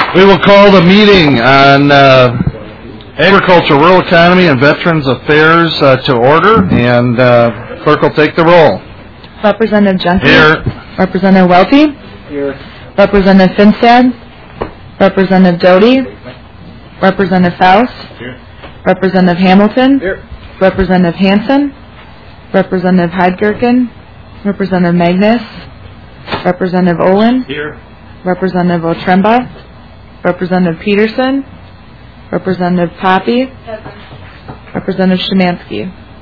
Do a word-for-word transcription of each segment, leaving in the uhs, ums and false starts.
We will call the meeting on uh, Agriculture, Rural Economy, and Veterans Affairs uh, to order, and uh, clerk will take the roll. Representative Junkie. Here. Representative Welty. Here. Representative Finstad. Representative Doty. Representative Faust. Here. Representative Hamilton. Here. Representative Hansen. Representative Heidgerken. Representative Magnus. Representative Olin. Here. Representative Otremba. Representative Peterson. Representative Poppy. Representative Szymanski.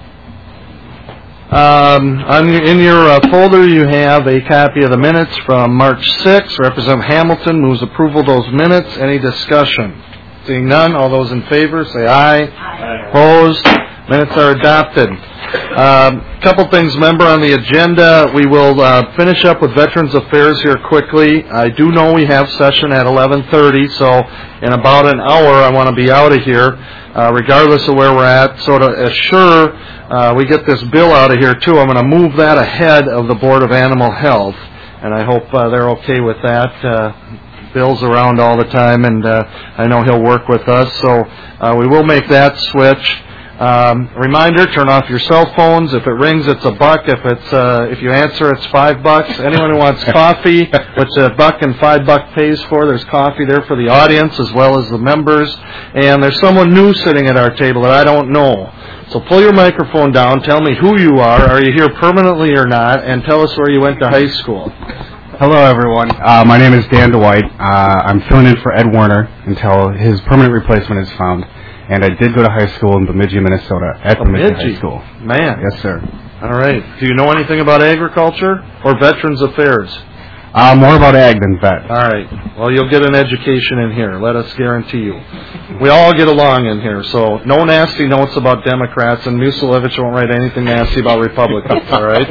Um, on your, in your uh, folder, you have a copy of the minutes from March sixth. Representative Hamilton moves approval of those minutes. Any discussion? Seeing none, all those in favor say aye. Aye. Opposed? Minutes are adopted. A um, couple things, member, on the agenda. We will uh, finish up with Veterans Affairs here quickly. I do know we have session at eleven thirty, so in about an hour I want to be out of here, uh, regardless of where we're at. So to assure uh, we get this bill out of here, too, I'm going to move that ahead of the Board of Animal Health, and I hope uh, they're okay with that. Uh, Bill's around all the time, and uh, I know he'll work with us, so uh, we will make that switch. Um, reminder, turn off your cell phones. If it rings, it's a buck. If it's uh, if you answer, it's five bucks. Anyone who wants coffee, which a buck and five buck pays for, there's coffee there for the audience as well as the members. And there's someone new sitting at our table that I don't know. So pull your microphone down. Tell me who you are. Are you here permanently or not? And tell us where you went to high school. Hello, everyone. Uh, my name is Dan DeWhite. Uh, I'm filling in for Ed Werner until his permanent replacement is found. And I did go to high school in Bemidji, Minnesota, at Bemidji High School. Man. Yes, sir. All right. Do you know anything about agriculture or Veterans Affairs? Uh, more about ag than vet. All right. Well, you'll get an education in here. Let us guarantee you. We all get along in here, so no nasty notes about Democrats, and Musilevich won't write anything nasty about Republicans, all right?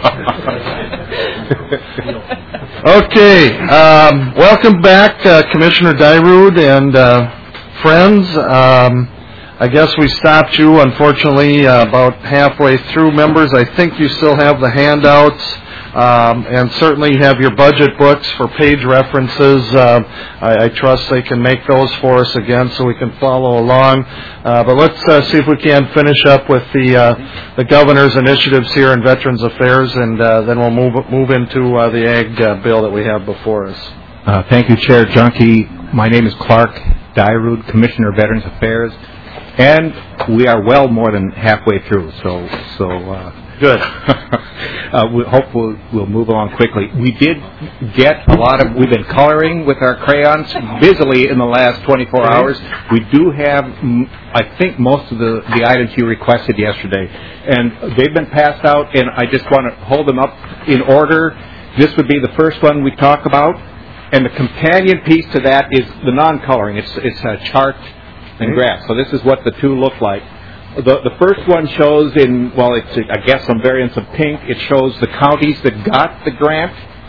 Okay. Um, welcome back, uh, Commissioner Dyrud and uh, friends. Um, I guess we stopped you, unfortunately, uh, about halfway through. Members, I think you still have the handouts, um, and certainly you have your budget books for page references. Uh, I, I trust they can make those for us again so we can follow along. Uh, but let's uh, see if we can finish up with the uh, the governor's initiatives here in Veterans Affairs, and uh, then we'll move move into uh, the ag uh, bill that we have before us. Uh, thank you, Chair Junkie. My name is Clark Dyrud, Commissioner of Veterans Affairs. And we are well more than halfway through, so so uh, good. uh, we hope we'll, we'll move along quickly. We did get a lot of. We've been coloring with our crayons busily in the last twenty-four hours. We do have, I think, most of the, the items you requested yesterday, and they've been passed out. And I just want to hold them up in order. This would be the first one we talk about, and the companion piece to that is the non-coloring. It's it's a chart and graph. So this is what the two look like. The the first one shows in, well, it's, I guess, some variants of pink. It shows the counties that got the grant,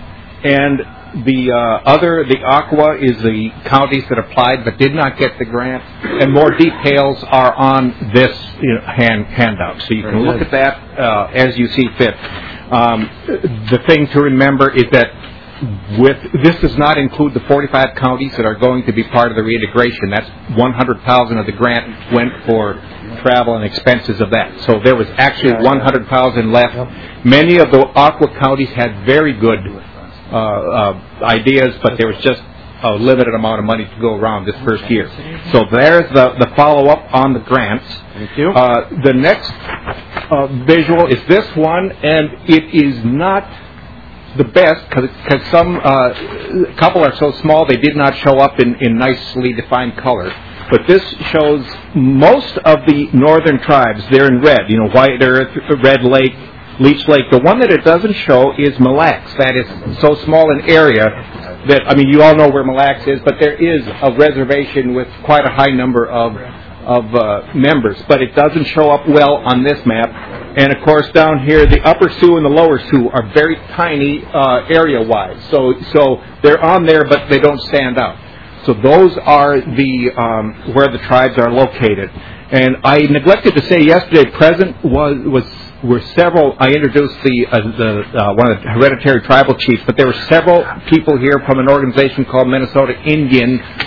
and the uh, other, the aqua, is the counties that applied but did not get the grant. And more details are on this you know, hand handout. So you can look at that uh, as you see fit. Um, the thing to remember is that With this does not include the forty-five counties that are going to be part of the reintegration. That's one hundred thousand of the grant went for travel and expenses of that. So there was actually one hundred thousand left. Many of the aqua counties had very good uh, uh, ideas, but there was just a limited amount of money to go around this first year. So there's the, the follow-up on the grants. Thank you. Uh, the next uh, visual is this one, and it is not the best because some uh, couple are so small they did not show up in, in nicely defined color. But this shows most of the northern tribes. They're in red, you know, White Earth, Red Lake, Leech Lake. The one that it doesn't show is Mille Lacs. That is so small an area that, I mean, you all know where Mille Lacs is, but there is a reservation with quite a high number of of uh, members, but it doesn't show up well on this map. And of course, down here, the Upper Sioux and the Lower Sioux are very tiny uh, area-wise. So, so they're on there, but they don't stand out. So those are the um, where the tribes are located. And I neglected to say yesterday, present was was were several. I introduced the uh, the uh, one of the hereditary tribal chiefs, but there were several people here from an organization called Minnesota Indian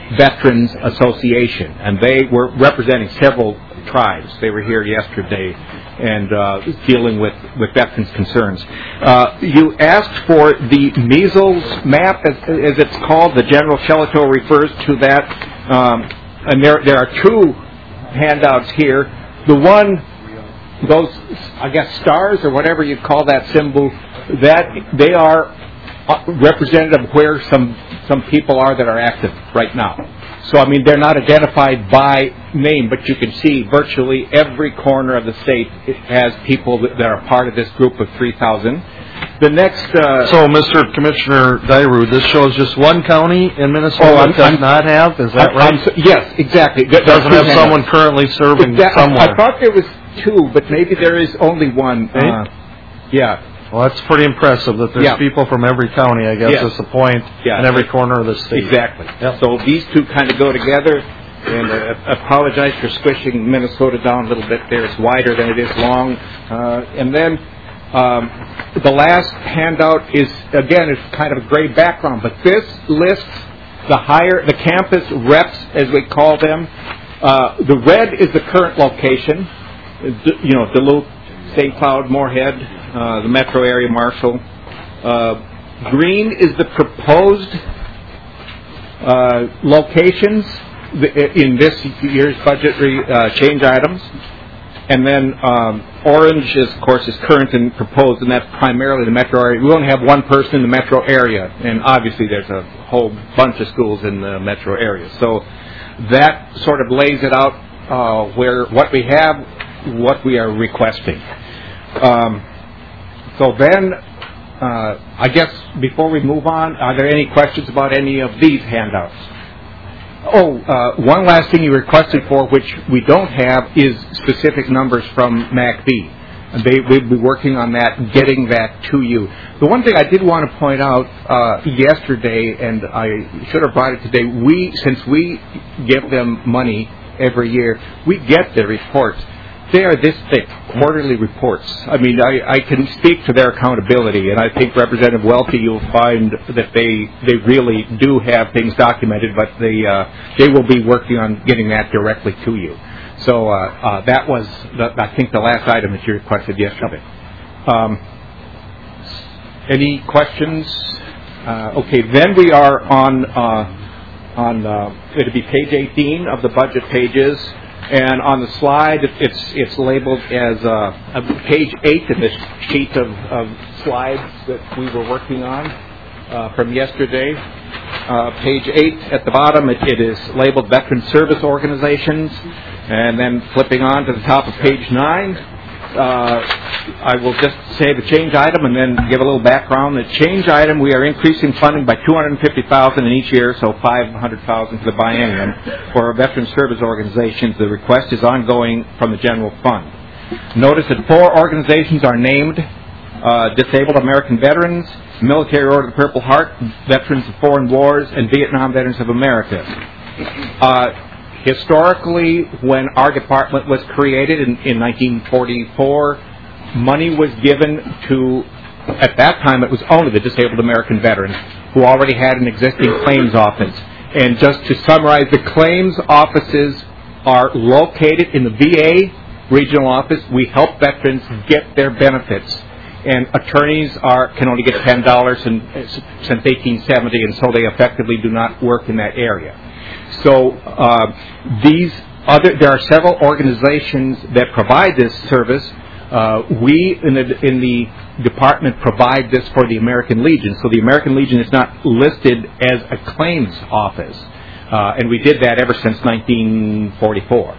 Veterans Association, and they were representing several tribes. They were here yesterday and uh, dealing with, with veterans' concerns. Uh, you asked for the measles map, as, as it's called. The General Shelito refers to that. Um, and there, there are two handouts here. The one, those, I guess, stars or whatever you call that symbol, that they are representative of where some, some people are that are active right now. So, I mean, they're not identified by name, but you can see virtually every corner of the state has people that are part of this group of three thousand. The next... Uh, so, Mister Commissioner Dairu, this shows just one county in Minnesota oh, I'm, that does I'm, not have? Is that I'm, right? I'm, yes, exactly. It doesn't have someone currently serving that, somewhere. I thought there was two, but maybe there is only one. Uh, yeah. Well, that's pretty impressive that there's yeah. people from every county, I guess, yes. is the point, yeah. in every corner of the state. Exactly. Yep. So these two kind of go together, and uh, apologize for squishing Minnesota down a little bit there. It's wider than it is long. Uh, and then um, the last handout is, again, it's kind of a gray background, but this lists the higher, the campus reps, as we call them. Uh, the red is the current location, you know, Duluth, Saint Cloud, Moorhead, uh, the metro area, Marshall. Uh, green is the proposed uh, locations in this year's budget uh, change items. And then um, orange, is, of course, is current and proposed, and that's primarily the metro area. We only have one person in the metro area, and obviously there's a whole bunch of schools in the metro area. So that sort of lays it out uh, where what we have, what we are requesting. Um, so then, uh, I guess before we move on, are there any questions about any of these handouts? Oh, uh, one last thing you requested for, which we don't have, is specific numbers from M A C B. And they, we'll be working on that, getting that to you. The one thing I did want to point out uh, yesterday, and I should have brought it today, we, since we give them money every year, we get their reports. They are this thick, quarterly reports. I mean, I, I can speak to their accountability, and I think Representative Welty, you'll find that they they really do have things documented, but they uh, they will be working on getting that directly to you. So uh, uh, that was, the, I think, the last item that you requested yesterday. Um, any questions? Uh, okay, then we are on uh, on uh, it'll be page eighteen of the budget pages. And on the slide, it's it's labeled as uh, page eight in this sheet of, of slides that we were working on uh, from yesterday. Uh, page eight at the bottom, it, it is labeled Veteran Service Organizations. And then flipping on to the top of page nine, uh, I will just say the change item and then give a little background. The change item, we are increasing funding by two hundred fifty thousand dollars in each year, so five hundred thousand dollars for the biennium. For our veteran service organizations, the request is ongoing from the general fund. Notice that four organizations are named: uh, Disabled American Veterans, Military Order of the Purple Heart, Veterans of Foreign Wars, and Vietnam Veterans of America. Uh, Historically, when our department was created in, in nineteen forty-four, money was given to, at that time it was only the Disabled American Veterans who already had an existing claims office. And just to summarize, the claims offices are located in the V A regional office. We help veterans get their benefits. And attorneys are can only get ten dollars in, since eighteen seventy, and so they effectively do not work in that area. So uh, these other, there are several organizations that provide this service. Uh, we in the in the department provide this for the American Legion. So the American Legion is not listed as a claims office, uh, and we did that ever since nineteen forty-four.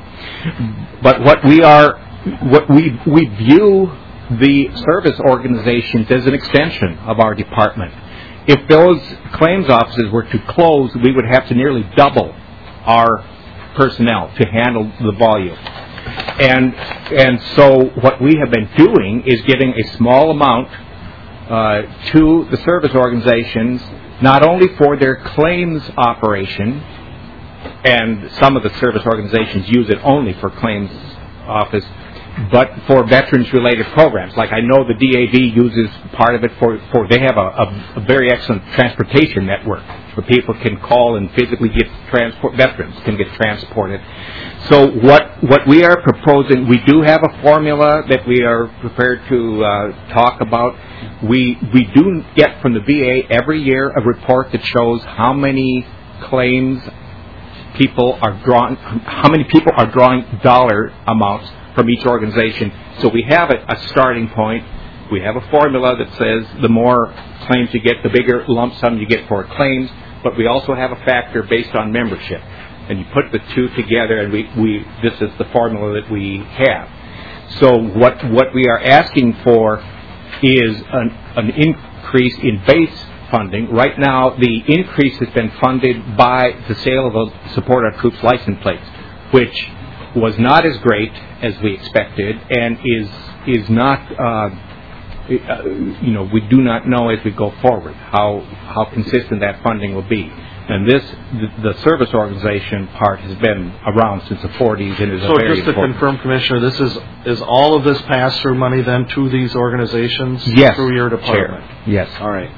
But what we are, what we we view the service organizations as an extension of our department. If those claims offices were to close, we would have to nearly double our personnel to handle the volume. And and so what we have been doing is giving a small amount uh, to the service organizations, not only for their claims operation, and some of the service organizations use it only for claims office, but for veterans-related programs. Like I know the D A V uses part of it for, for they have a, a, a very excellent transportation network where people can call and physically get transport, veterans can get transported. So what what we are proposing, we do have a formula that we are prepared to uh, talk about. We we do get from the V A every year a report that shows how many claims people are drawing, how many people are drawing dollar amounts from each organization. So we have a, a starting point. We have a formula that says the more claims you get, the bigger lump sum you get for claims. But we also have a factor based on membership. And you put the two together, and we, we this is the formula that we have. So what what we are asking for is an, an increase in base funding. Right now, the increase has been funded by the sale of the Support Our Troops license plates, which was not as great as we expected, and is is not. Uh, you know, we do not know as we go forward how how consistent that funding will be. And this, the, the service organization part has been around since the forties and is so a very just to important. confirm, Commissioner, this is is all of this pass-through money then to these organizations yes, through your department? Chair. Yes. All right.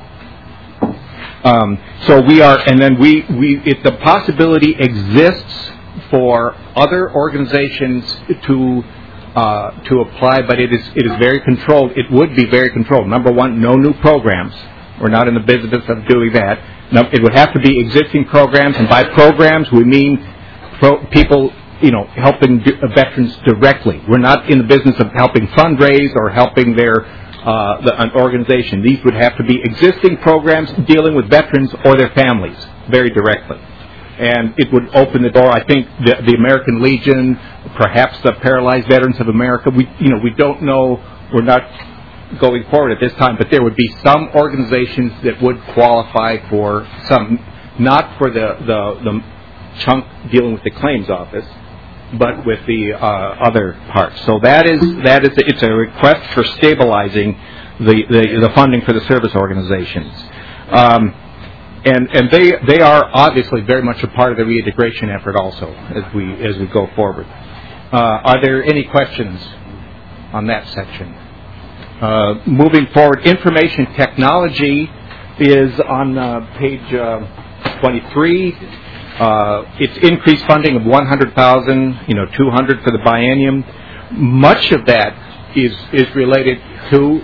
Um, so we are, and then we, we if the possibility exists for other organizations to uh, to apply, but it is it is very controlled. It would be very controlled. Number one, no new programs. We're not in the business of doing that. Now, it would have to be existing programs, and by programs we mean pro- people, you know, helping d- veterans directly. We're not in the business of helping fundraise or helping their uh, the, an organization. These would have to be existing programs dealing with veterans or their families very directly, and it would open the door. I think the, the American Legion, perhaps the Paralyzed Veterans of America. We, you know, we don't know. We're not going forward at this time, but there would be some organizations that would qualify for some, not for the, the, the chunk dealing with the claims office, but with the uh, other parts. So that is that is it's a request for stabilizing the, the, the funding for the service organizations, um, and and they they are obviously very much a part of the reintegration effort also as we as we go forward. Uh, are there any questions on that section? Uh, moving forward, information technology is on uh, page uh, twenty-three. Uh, it's increased funding of one hundred thousand dollars, you know, two hundred thousand dollars for the biennium. Much of that is is related to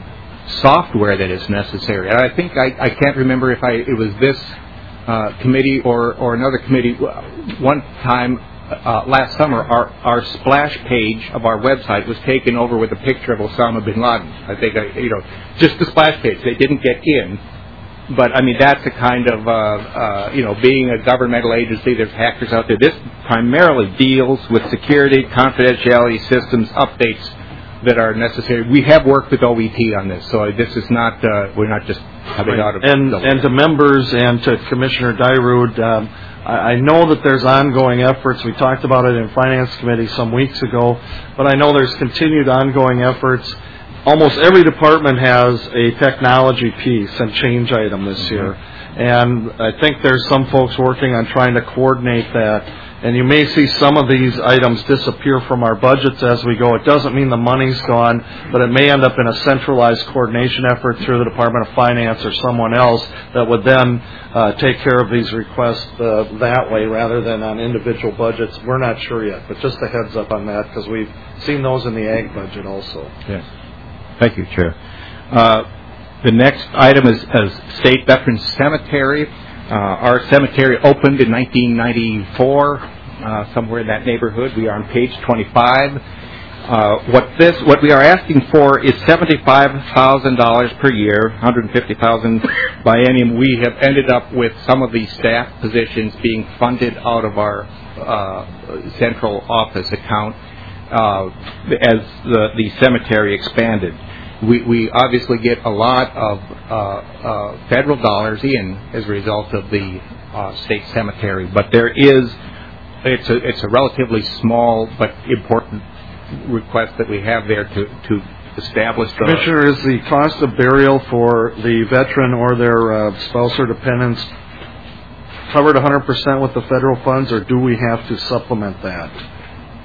software that is necessary. And I think I, I can't remember if I it was this uh, committee or or another committee. One time uh, last summer, our our splash page of our website was taken over with a picture of Osama bin Laden. I think I, you know, just the splash page. They didn't get in. But, I mean, that's a kind of, uh, uh, you know, being a governmental agency, there's hackers out there. This primarily deals with security, confidentiality systems, updates that are necessary. We have worked with O E T on this, so this is not, uh, we're not just coming right. out of and the And to members and to Commissioner Dyrud, um, I, I know that there's ongoing efforts. We talked about it in Finance Committee some weeks ago, but I know there's continued ongoing efforts. Almost every department has a technology piece and change item this mm-hmm. year. And I think there's some folks working on trying to coordinate that. And you may see some of these items disappear from our budgets as we go. It doesn't mean the money's gone, but it may end up in a centralized coordination effort through the Department of Finance or someone else that would then uh, take care of these requests uh, that way rather than on individual budgets. We're not sure yet, but just a heads up on that because we've seen those in the ag budget also. Yes. Thank you, Chair. Uh, the next item is, is State Veterans Cemetery. Uh, our cemetery opened in nineteen ninety-four, uh, somewhere in that neighborhood. We are on page twenty-five. Uh, what this, what we are asking for is seventy-five thousand dollars per year, one hundred fifty thousand dollars biennium. We have ended up with some of these staff positions being funded out of our uh, central office account. Uh, as the, the cemetery expanded. We, we obviously get a lot of uh, uh, federal dollars in as a result of the uh, state cemetery, but there is, it's a, it's a relatively small but important request that we have there to, to establish the... Commissioner, is the cost of burial for the veteran or their uh, spouse or dependents covered one hundred percent with the federal funds, or do we have to supplement that?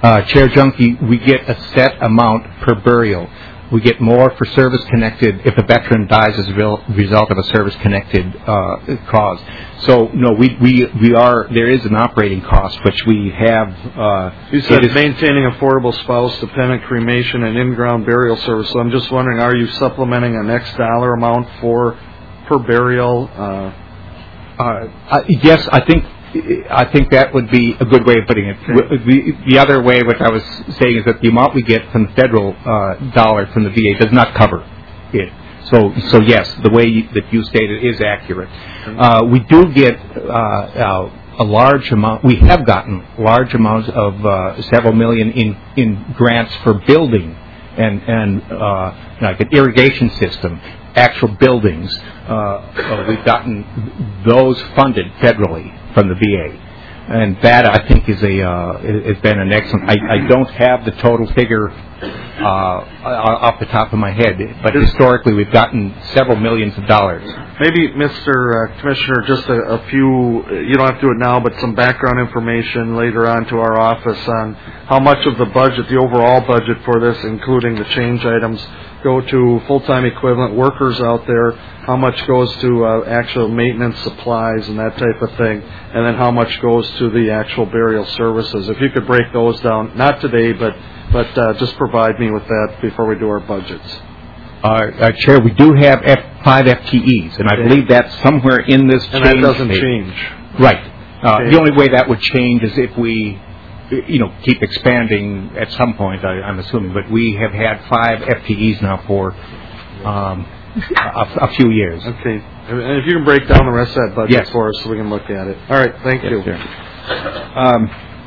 Uh, Chair Junkie, we get a set amount per burial. We get more for service-connected if a veteran dies as a real result of a service-connected uh, cause. So, no, we, we we are, there is an operating cost, which we have. Uh, you said maintaining affordable spouse, dependent cremation, and in-ground burial service. So I'm just wondering, are you supplementing an X dollar amount for per burial? Uh, uh, uh, yes, I think I think that would be a good way of putting it. Okay. The, the other way, which I was saying, is that the amount we get from the federal uh, dollar from the V A does not cover it. So, so yes, the way you, that you stated is accurate. Uh, we do get uh, uh, a large amount. We have gotten large amounts of uh, several million in in grants for building and and uh, like an irrigation system, actual buildings. Uh, uh, we've gotten those funded federally from the V A, and that I think is a uh, has been an excellent. I, I don't have the total figure uh, off the top of my head, but historically we've gotten several millions of dollars. Maybe, Mister Uh, Commissioner, just a, a few. You don't have to do it now, but some background information later on to our office on how much of the budget, the overall budget for this, including the change items, go to full-time equivalent workers out there, how much goes to uh, actual maintenance supplies and that type of thing, and then how much goes to the actual burial services. If you could break those down, not today, but but uh, just provide me with that before we do our budgets. Uh, uh, Chair, we do have F- five F T Es, and I okay. believe that's somewhere in this and change. And that doesn't page. change. Right. Uh, okay. The only way that would change is if we, you know, keep expanding at some point, I, I'm assuming. But we have had five F T Es now for um, a, a few years. Okay. And if you can break down the rest of that budget yes. for us so we can look at it. All right. Thank yes, you. Sir. Um,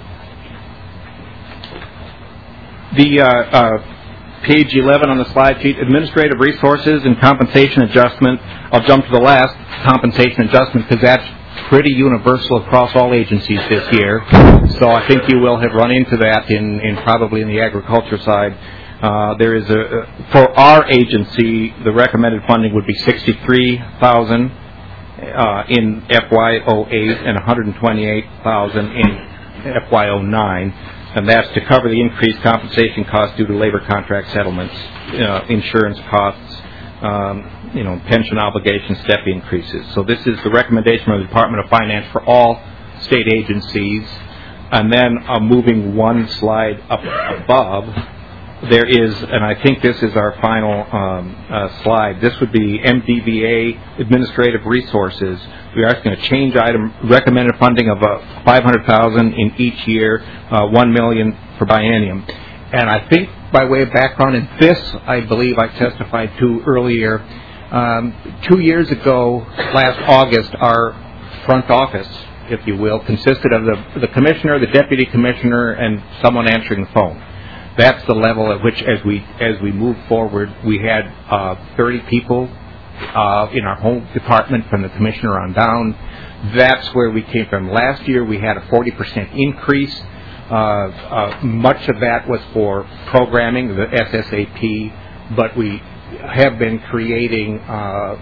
the uh, uh, page eleven on the slide sheet, administrative resources and compensation adjustment. I'll jump to the last, compensation adjustment, because that's pretty universal across all agencies this year. So I think you will have run into that in, in probably in the agriculture side. Uh, there is a, for our agency, the recommended funding would be sixty-three thousand dollars uh, in F Y oh eight and one hundred twenty-eight thousand dollars in F Y oh nine. And that's to cover the increased compensation costs due to labor contract settlements, uh, insurance costs, um, you know, pension obligations, step increases. So this is the recommendation of the Department of Finance for all state agencies. And then uh, moving one slide up above, there is, and I think this is our final um, uh, slide, this would be M D V A administrative resources. We are asking a change item, recommended funding of uh, five hundred thousand dollars in each year, uh, one million dollars for biennium. And I think by way of background, and this I believe I testified to earlier, um, two years ago, last August, our front office, if you will, consisted of the, the commissioner, the deputy commissioner, and someone answering the phone. That's the level at which, as we as we move forward, we had uh, thirty people uh, in our home department from the commissioner on down. That's where we came from. Last year, we had a forty percent increase. Uh, uh, much of that was for programming, the S S A P, but we have been creating uh,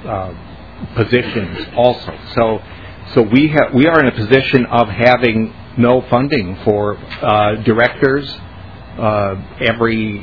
uh, positions also. So, so we have we are in a position of having no funding for uh, directors. Uh, every,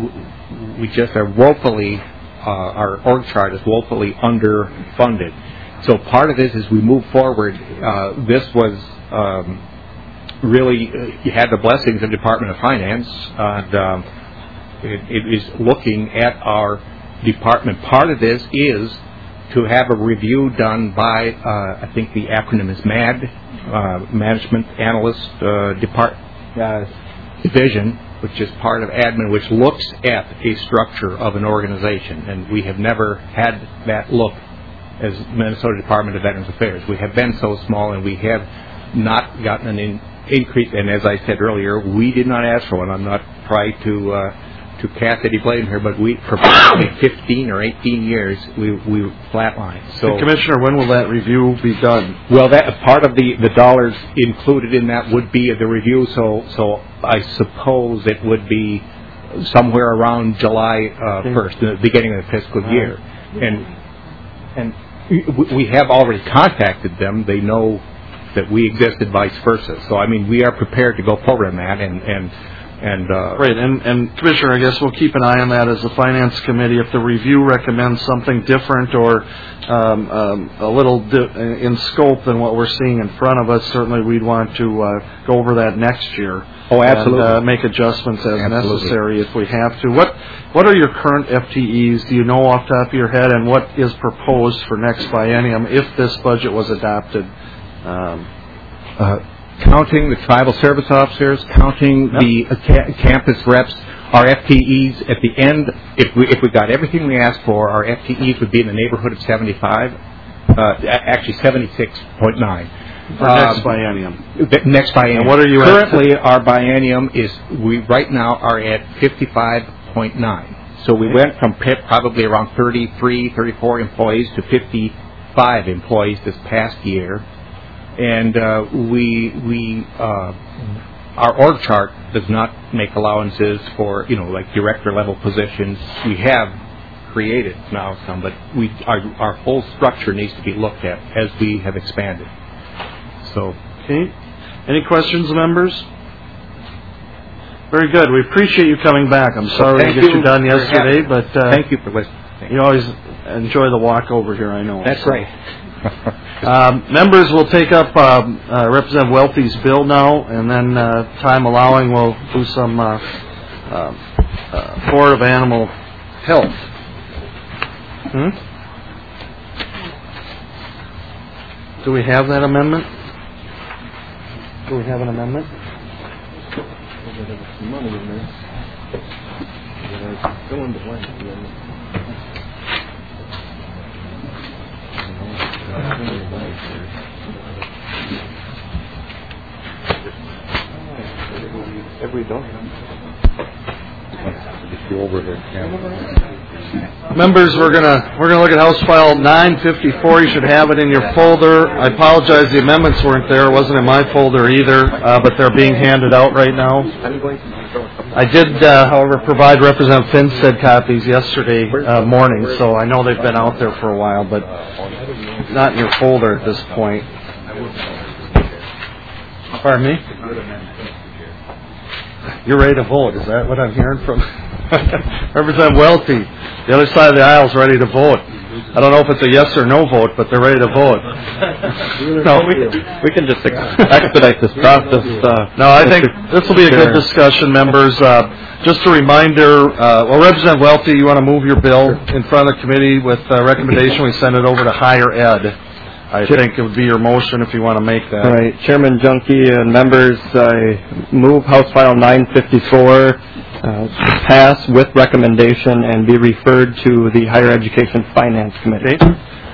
we just are woefully, uh, our org chart is woefully underfunded. So part of this, as we move forward, uh, this was um, really, uh, you had the blessings of the Department of Finance, and um, it, it is looking at our department. Part of this is to have a review done by, uh, I think the acronym is MAD, uh, Management Analyst uh, Depart, uh, Division, which is part of admin, which looks at a structure of an organization. And we have never had that look as Minnesota Department of Veterans Affairs. We have been so small, and we have not gotten an in, increase. And as I said earlier, we did not ask for one. I'm not trying to uh, to cast any blame here, but we, for probably fifteen or eighteen years, we we flatlined. So, and Commissioner, when will that review be done? Well, that part of the, the dollars included in that would be the review. So so I suppose it would be somewhere around July uh, first, the beginning of the fiscal year, and and we have already contacted them. They know that we exist, and vice versa. So I mean, we are prepared to go forward on that, and and And uh, Right, and, and Commissioner, I guess we'll keep an eye on that as the Finance Committee. If the review recommends something different or um, um, a little di- in scope than what we're seeing in front of us, certainly we'd want to uh, go over that next year. Oh, absolutely. And uh, make adjustments as Absolutely. necessary if we have to. What What are your current F T Es? Do you know off the top of your head? And what is proposed for next biennium if this budget was adopted? Um, uh, counting the tribal service officers, counting Yep. the uh, ca- campus reps, our F T Es at the end, if we if we got everything we asked for, our F T Es would be in the neighborhood of seventy-five, uh, actually seventy-six point nine. for next biennium. The next biennium. And what are you at? Currently, our biennium is, we right now are at fifty-five point nine. So we went from p- probably around thirty-three, thirty-four employees to fifty-five employees this past year. And uh, we, we, uh, our org chart does not make allowances for, you know, like director level positions. We have created now some, but we, our, our whole structure needs to be looked at as we have expanded. So, Okay. Any questions, members? Very good. We appreciate you coming back. I'm sorry Thank to get you you done for yesterday, having- but uh, thank you for listening. you always enjoy the walk over here, I know. That's right. Um, members will take up um, uh, Representative Welty's bill now, and then, uh, time allowing, we'll do some uh, um, uh, Board of Animal Health. Hmm? Do we have that amendment? Do we have an amendment? If we don't, just go over there. Members, we're gonna we're gonna look at House File nine fifty-four. You should have it in your folder. I apologize, the amendments weren't there. It wasn't in my folder either, uh, but they're being handed out right now. I did, uh, however, provide Representative Finstead copies yesterday uh, morning, so I know they've been out there for a while, but not in your folder at this point. Pardon me? You're ready to vote. Is that what I'm hearing from Representative Welty? The other side of the aisle is ready to vote. I don't know if it's a yes or no vote, but they're ready to vote. No, we, we can just ex- expedite this process. Uh, No, I think Mister this will be a good Chair. discussion, members. Uh, just a reminder, uh, well, Representative Welty, you want to move your bill in front of the committee with a recommendation we send it over to higher ed. I think it would be your motion if you want to make that. All right, Chairman Junkie and members, I move House File nine fifty-four uh, pass with recommendation and be referred to the Higher Education Finance Committee. Okay.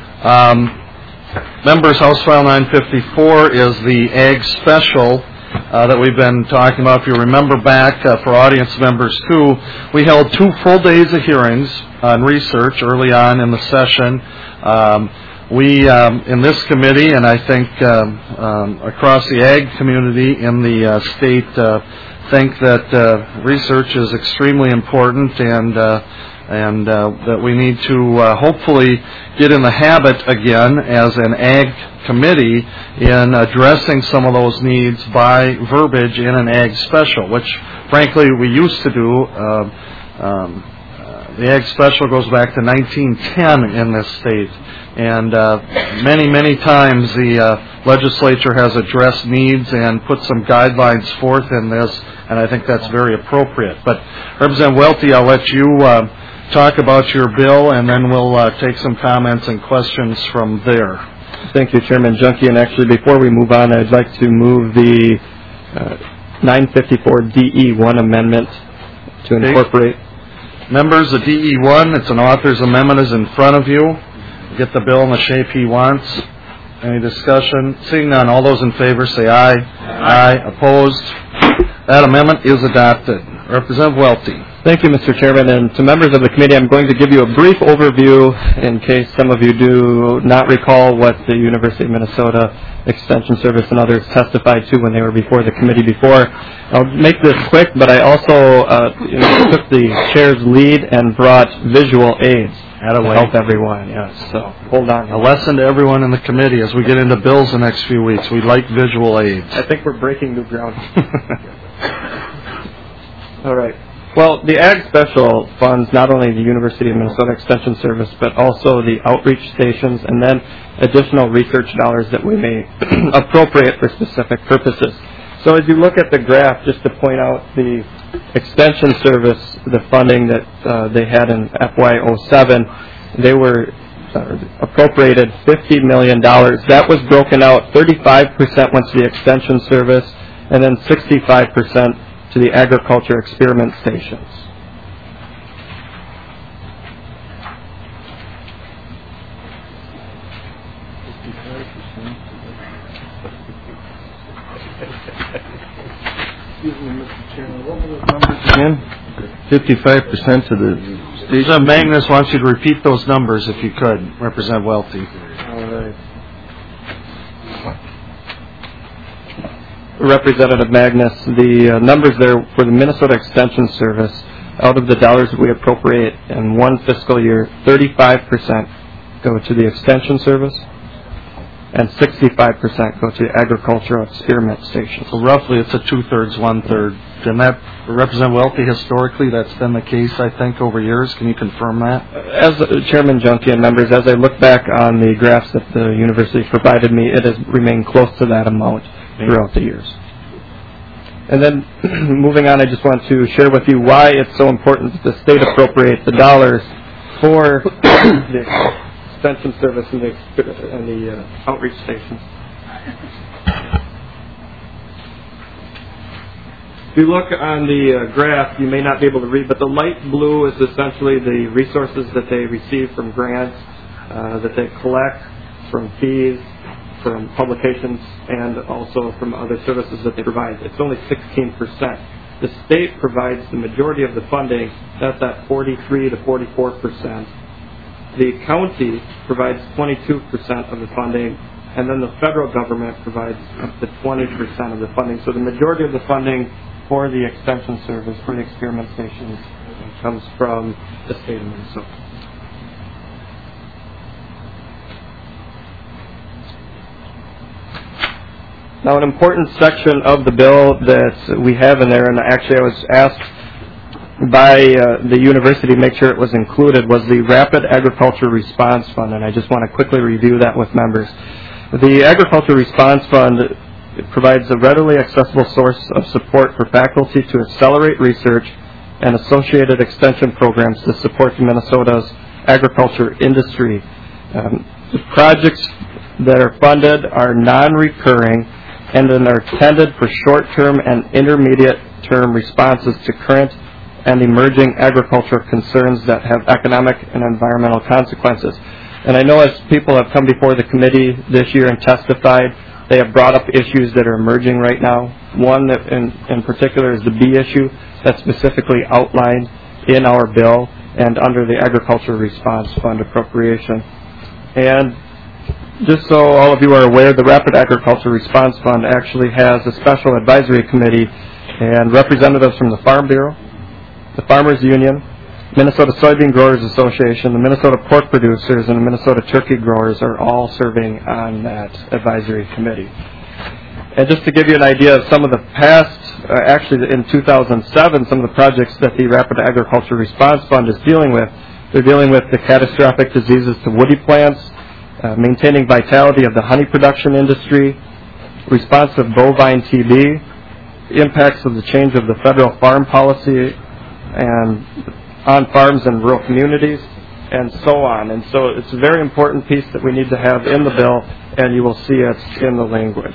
Um, members, House File nine fifty-four is the Ag Special uh, that we've been talking about. If you remember back, uh, for audience members too, we held two full days of hearings on research early on in the session. Um, We, um, in this committee, and I think um, um, across the ag community in the uh, state, uh, think that uh, research is extremely important, and uh, and uh, that we need to uh, hopefully get in the habit again as an ag committee in addressing some of those needs by verbiage in an ag special, which frankly we used to do. Uh, um, The Ag Special goes back to nineteen ten in this state, and uh, many, many times the uh, legislature has addressed needs and put some guidelines forth in this, and I think that's very appropriate. But Representative Welty, I'll let you uh, talk about your bill, and then we'll uh, take some comments and questions from there. Thank you, Chairman Junkie. And actually, before we move on, I'd like to move the uh, nine fifty-four D E one amendment to Okay. incorporate. Members, the D E one, it's an author's amendment, is in front of you. Get the bill in the shape he wants. Any discussion? Seeing none, all those in favor say aye. Aye. Aye. Opposed? That amendment is adopted. Representative Welty. Thank you, Mister Chairman. And to members of the committee, I'm going to give you a brief overview in case some of you do not recall what the University of Minnesota Extension Service and others testified to when they were before the committee before. I'll make this quick, but I also uh, you know, took the chair's lead and brought visual aids to help everyone. Yes, so hold on. A lesson to everyone in the committee as we get into bills the next few weeks. We like visual aids. I think we're breaking new ground. All right. Well, the Ag Special funds not only the University of Minnesota Extension Service, but also the outreach stations and then additional research dollars that we may appropriate for specific purposes. So as you look at the graph, just to point out the Extension Service, the funding that uh, they had in F Y oh seven, they were uh, appropriated fifty million dollars. That was broken out, thirty-five percent went to the Extension Service, and then sixty-five percent to the agriculture experiment stations. Excuse me, Mister Chairman, what were those numbers again? fifty-five percent to the station. So Magnus wants you to repeat those numbers if you could, Representative Welty. All right. Representative Magnus, the uh, numbers there for the Minnesota Extension Service, out of the dollars that we appropriate in one fiscal year, thirty-five percent go to the Extension Service and sixty-five percent go to agricultural experiment stations. So roughly it's a two-thirds, one-third. And that, Representative Welty, historically that's been the case, I think, over years. Can you confirm that? As uh, Chairman Junkie and members, as I look back on the graphs that the university provided me, it has remained close to that amount throughout the years. And then moving on, I just want to share with you why it's so important that the state appropriate the dollars for the Extension Service and the, and the uh, outreach stations. If you look on the uh, graph, you may not be able to read, but the light blue is essentially the resources that they receive from grants, uh, that they collect from fees, from publications, and also from other services that they provide. It's only sixteen percent. The state provides the majority of the funding. That's at forty-three to forty-four percent. The county provides twenty-two percent of the funding, and then the federal government provides up to twenty percent of the funding. So the majority of the funding for the Extension Service, for the experiment stations, comes from the state of Minnesota. Now, an important section of the bill that we have in there, and actually I was asked by uh, the university to make sure it was included, was the Rapid Agriculture Response Fund, and I just want to quickly review that with members. The Agriculture Response Fund provides a readily accessible source of support for faculty to accelerate research and associated extension programs to support Minnesota's agriculture industry. Um, the projects that are funded are non-recurring and then are intended for short-term and intermediate-term responses to current and emerging agricultural concerns that have economic and environmental consequences. And I know as people have come before the committee this year and testified, they have brought up issues that are emerging right now. One that in, in particular is the bee issue that's specifically outlined in our bill and under the Agriculture Response Fund appropriation. And just so all of you are aware, the Rapid Agriculture Response Fund actually has a special advisory committee and representatives from the Farm Bureau, the Farmers Union, Minnesota Soybean Growers Association, the Minnesota Pork Producers, and the Minnesota Turkey Growers are all serving on that advisory committee. And just to give you an idea of some of the past, uh, actually in two thousand seven, some of the projects that the Rapid Agriculture Response Fund is dealing with, they're dealing with the catastrophic diseases to woody plants, Uh, maintaining vitality of the honey production industry, response of bovine T B, impacts of the change of the federal farm policy and on farms and rural communities, and so on. And so it's a very important piece that we need to have in the bill, and you will see it in the language.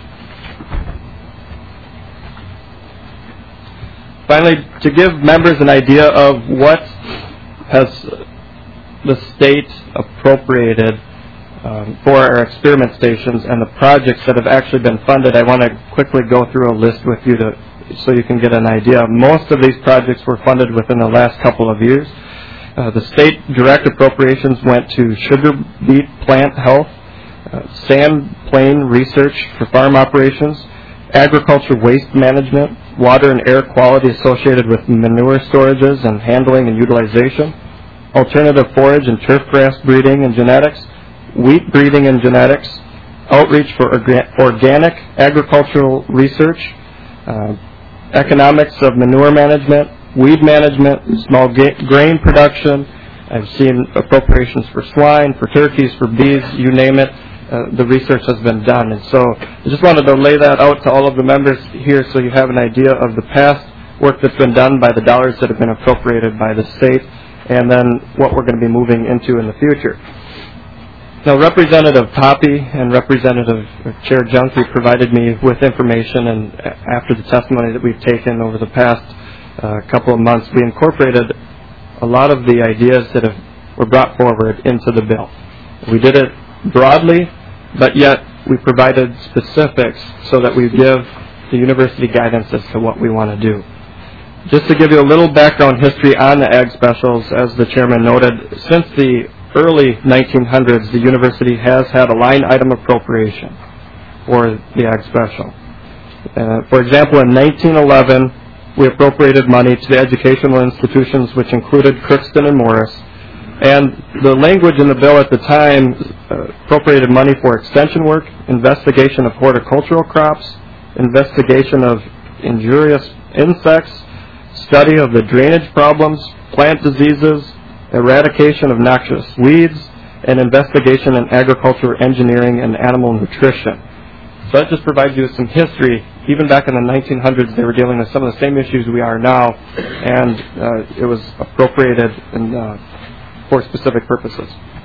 Finally, to give members an idea of what has the state appropriated Um, for our experiment stations and the projects that have actually been funded, I want to quickly go through a list with you to, so you can get an idea. Most of these projects were funded within the last couple of years. Uh, the state direct appropriations went to sugar beet plant health, uh, sand plain research for farm operations, agriculture waste management, water and air quality associated with manure storages and handling and utilization, alternative forage and turf grass breeding and genetics, wheat breeding and genetics, outreach for orga- organic agricultural research, uh, economics of manure management, weed management, small ga- grain production. I've seen appropriations for swine, for turkeys, for bees, you name it. Uh, the research has been done. And so I just wanted to lay that out to all of the members here so you have an idea of the past work that's been done by the dollars that have been appropriated by the state, and then what we're going to be moving into in the future. Now, Representative Poppy and Representative Chair Junkie provided me with information, and after the testimony that we've taken over the past uh, couple of months, we incorporated a lot of the ideas that have, were brought forward into the bill. We did it broadly, but yet we provided specifics so that we give the university guidance as to what we want to do. Just to give you a little background history on the Ag Specials, as the chairman noted, since the early nineteen hundreds, the university has had a line item appropriation for the Ag Special. Uh, for example, in nineteen eleven, we appropriated money to the educational institutions, which included Crookston and Morris. And the language in the bill at the time uh, appropriated money for extension work, investigation of horticultural crops, investigation of injurious insects, study of the drainage problems, plant diseases, eradication of noxious weeds, and investigation in agriculture, engineering, and animal nutrition. So that just provides you with some history. Even back in the nineteen hundreds, they were dealing with some of the same issues we are now, and uh, it was appropriated in, uh, for specific purposes.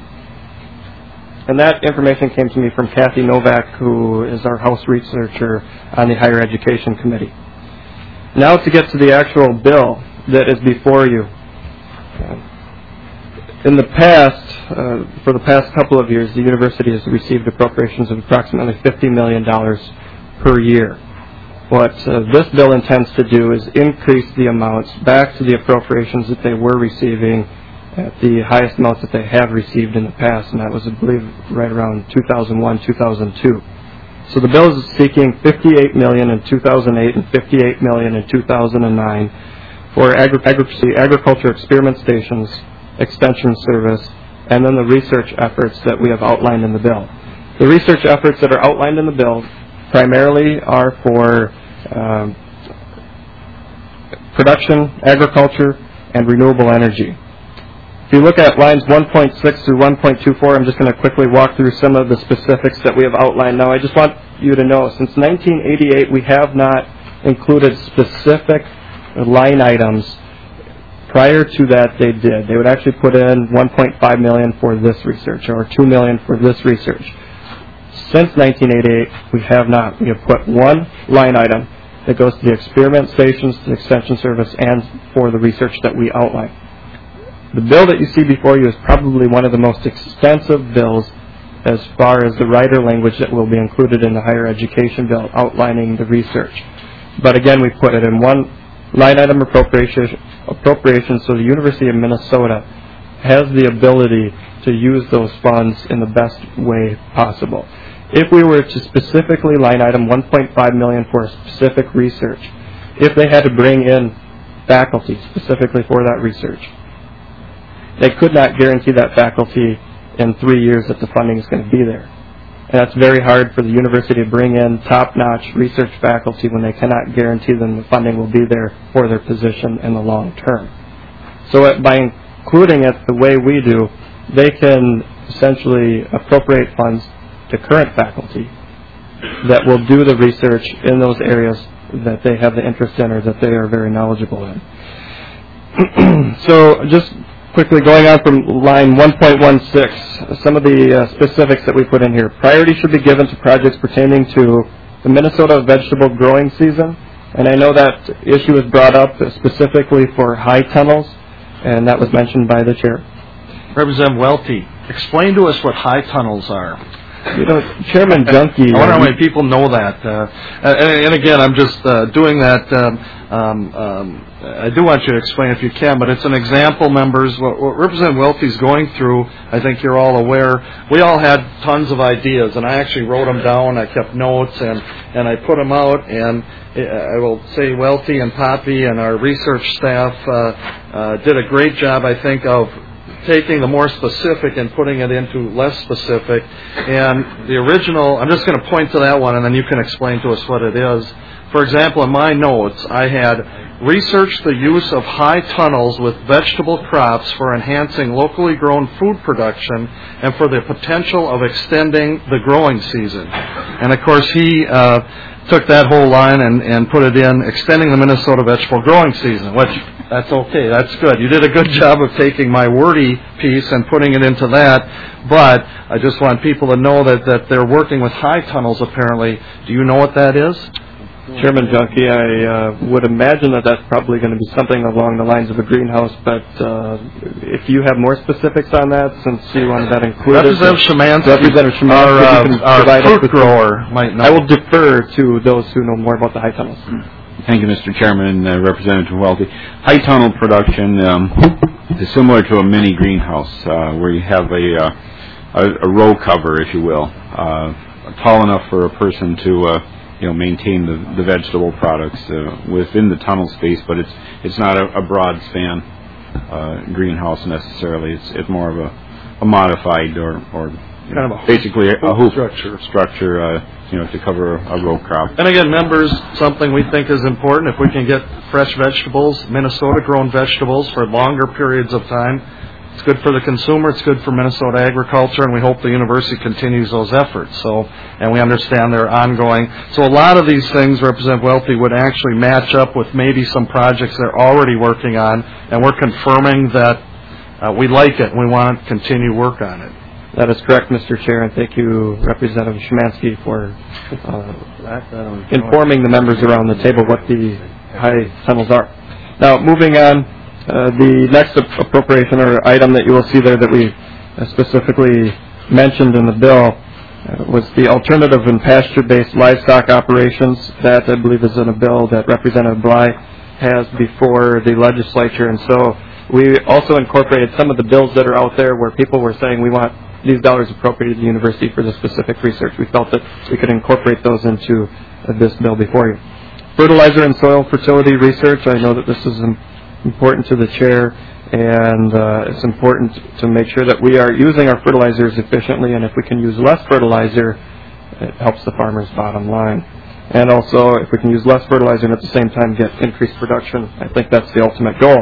And that information came to me from Kathy Novak, who is our House researcher on the Higher Education Committee. Now to get to the actual bill that is before you. Uh, in the past, uh, for the past couple of years, the university has received appropriations of approximately fifty million dollars per year. What uh, this bill intends to do is increase the amounts back to the appropriations that they were receiving at the highest amounts that they have received in the past, and that was, I believe, right around two thousand one, two thousand two. So the bill is seeking fifty-eight million dollars in two thousand eight and fifty-eight million dollars in two thousand nine for agri- agri- agriculture experiment stations, extension service, and then the research efforts that we have outlined in the bill. The research efforts that are outlined in the bill primarily are for um, production, agriculture, and renewable energy. If you look at lines one point six through one point two four, I'm just going to quickly walk through some of the specifics that we have outlined. Now, I just want you to know, since nineteen eighty-eight, we have not included specific line items. Prior to that, they did. They would actually put in one point five million dollars for this research or two million dollars for this research. Since nineteen eighty-eight, we have not. We have put one line item that goes to the experiment stations, the extension service, and for the research that we outline. The bill that you see before you is probably one of the most extensive bills as far as the rider language that will be included in the higher education bill outlining the research. But again, we put it in one line item appropriation, appropriation so the University of Minnesota has the ability to use those funds in the best way possible. If we were to specifically line item one point five million dollars for a specific research, if they had to bring in faculty specifically for that research, they could not guarantee that faculty in three years that the funding is going to be there. And that's very hard for the university to bring in top-notch research faculty when they cannot guarantee them the funding will be there for their position in the long term. So it, by including it the way we do, they can essentially appropriate funds to current faculty that will do the research in those areas that they have the interest in or that they are very knowledgeable in. So just quickly going on from line one point one six, some of the uh, specifics that we put in here. Priority should be given to projects pertaining to the Minnesota vegetable growing season. And I know that issue was brought up specifically for high tunnels, and that was mentioned by the chair. Representative Welty, explain to us what high tunnels are. You know, Chairman Junkie. I wonder how many people know that. Uh, and, and again, I'm just uh, doing that. Um, um, um, I do want you to explain if you can, but it's an example, members. What, what Representative Welty's going through, I think you're all aware. We all had tons of ideas, and I actually wrote them down. I kept notes, and, and I put them out. And I will say Welty and Poppy and our research staff uh, uh, did a great job, I think, of taking the more specific and putting it into less specific. And the original, I'm just going to point to that one, and then you can explain to us what it is. For example, in my notes, I had researched the use of high tunnels with vegetable crops for enhancing locally grown food production and for the potential of extending the growing season. And, of course, he uh, took that whole line and, and put it in, extending the Minnesota vegetable growing season, which that's okay. That's good. You did a good job of taking my wordy piece and putting it into that, but I just want people to know that, that they're working with high tunnels, apparently. Do you know what that is? Chairman Junkie, I uh, would imagine that that's probably going to be something along the lines of a greenhouse, but uh, if you have more specifics on that, since you wanted that included. Representative Szymanski, Representative Szymanski, our, uh, you can our provide fruit us with grower might know. I will defer to those who know more about the high tunnels. Thank you, Mister Chairman, uh, Representative Welty. High tunnel production um, is similar to a mini greenhouse, uh, where you have a, uh, a, a row cover, if you will, uh, tall enough for a person to uh, you know, maintain the, the vegetable products uh, within the tunnel space, but it's it's not a, a broad span uh, greenhouse necessarily. It's it's more of a, a modified or or you know, kind of a basically a, a hoop structure structure uh, you know, to cover a, a row crop. And again, members, something we think is important, if we can get fresh vegetables, Minnesota-grown vegetables for longer periods of time, it's good for the consumer, it's good for Minnesota agriculture, and we hope the university continues those efforts. So, and we understand they're ongoing. So a lot of these things, Representative Welty, would actually match up with maybe some projects they're already working on, and we're confirming that uh, we like it and we want to continue work on it. That is correct, Mister Chair, and thank you, Representative Szymanski, for uh, informing the members around the table what the high tunnels are. Now, moving on. Uh, the next appropriation or item that you will see there that we uh, specifically mentioned in the bill uh, was the alternative and pasture-based livestock operations. That, I believe, is in a bill that Representative Bly has before the legislature. And so we also incorporated some of the bills that are out there where people were saying we want these dollars appropriated to the university for the specific research. We felt that we could incorporate those into uh, this bill before you. Fertilizer and soil fertility research. I know that this is an important to the chair, and uh, it's important to make sure that we are using our fertilizers efficiently, and if we can use less fertilizer, it helps the farmer's bottom line. And also, if we can use less fertilizer and at the same time get increased production, I think that's the ultimate goal.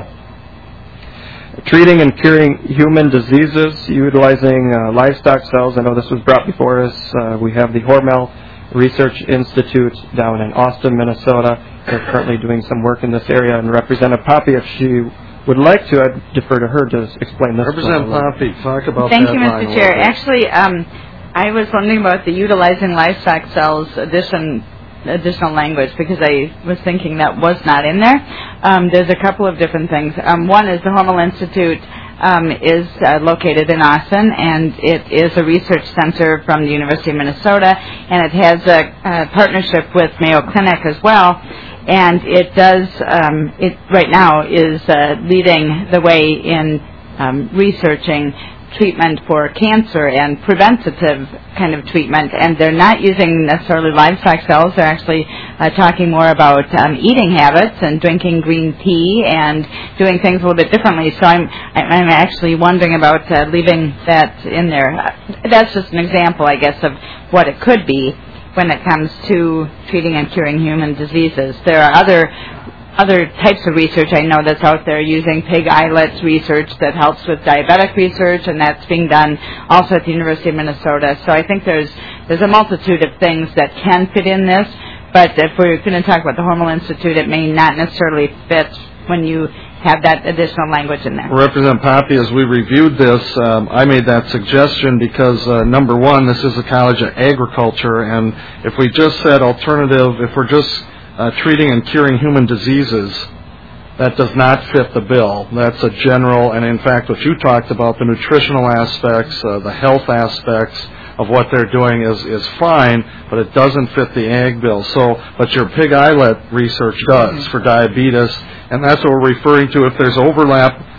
Treating and curing human diseases utilizing uh, livestock cells. I know this was brought before us. Uh, we have the Hormel Research Institute down in Austin, Minnesota. They're currently doing some work in this area, and Representative Poppy, if she would like to, I'd defer to her to explain this. Representative Poppy, talk about Thank that. Thank you, Mister Chair. Actually, um, I was wondering about the utilizing livestock cells addition, additional language, because I was thinking that was not in there. Um, there's a couple of different things. Um, one is the Hormel Institute Um, is uh, located in Austin, and it is a research center from the University of Minnesota, and it has a, a partnership with Mayo Clinic as well, and it does, um, it right now is uh, leading the way in um, researching treatment for cancer and preventative kind of treatment, and they're not using necessarily livestock cells. They're actually uh, talking more about um, eating habits and drinking green tea and doing things a little bit differently. So I'm I'm actually wondering about uh, leaving that in there. That's just an example, I guess, of what it could be when it comes to treating and curing human diseases. There are other Other types of research I know that's out there using pig islets research that helps with diabetic research, and that's being done also at the University of Minnesota. So I think there's there's a multitude of things that can fit in this, but if we're going to talk about the Hormel Institute, it may not necessarily fit when you have that additional language in there. Representative Poppy, as we reviewed this, um, I made that suggestion because, uh, number one, this is a college of agriculture, and if we just said alternative, if we're just Uh, treating and curing human diseases, that does not fit the bill. That's a general, and in fact what you talked about, the nutritional aspects, uh, the health aspects of what they're doing is, is fine, but it doesn't fit the ag bill. So, but your pig islet research does for diabetes, and that's what we're referring to. If there's overlap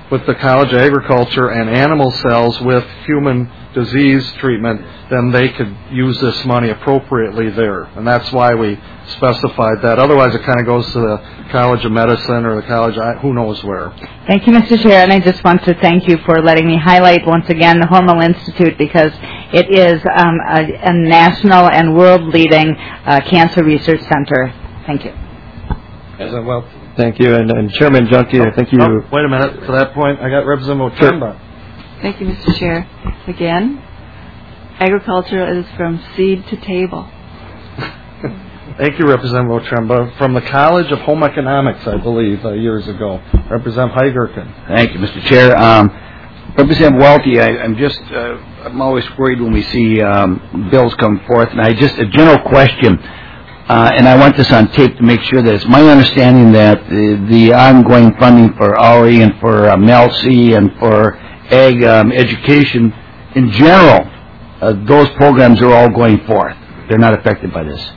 with the College of Agriculture and animal cells with human disease treatment, then they could use this money appropriately there. And that's why we specified that. Otherwise, it kind of goes to the College of Medicine or the College, of, who knows where. Thank you, Mister Chair, and I just want to thank you for letting me highlight once again the Hormel Institute, because it is um, a, a national and world-leading uh, cancer research center. Thank you. As a well. Thank you, and, and Chairman Junkie, I think you... Oh, wait a minute. To that point, I got Representative Otremba. Thank you, Mister Chair. Again, agriculture is from seed to table. Thank you, Representative Otremba. From the College of Home Economics, I believe, uh, years ago. Representative Hygurkin. Thank you, Mister Chair. Um, Representative Welty, I, I'm just, uh, I'm always worried when we see um, bills come forth, and I just, a general question, uh, and I want this on tape to make sure that it's my understanding that the, the ongoing funding for R O E and for uh, M E L C and for ag um, education in general, uh, those programs are all going forth. They're not affected by this.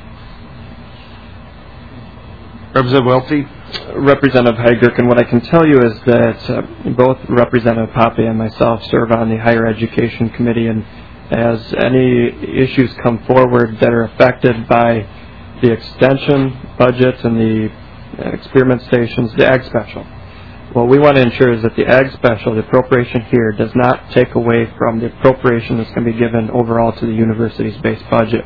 Representative Welty. Representative Hygurkin, what I can tell you is that uh, both Representative Pape and myself serve on the Higher Education Committee, and as any issues come forward that are affected by the extension budget and the experiment stations, the Ag Special, what we want to ensure is that the Ag Special, the appropriation here, does not take away from the appropriation that's going to be given overall to the university's base budget.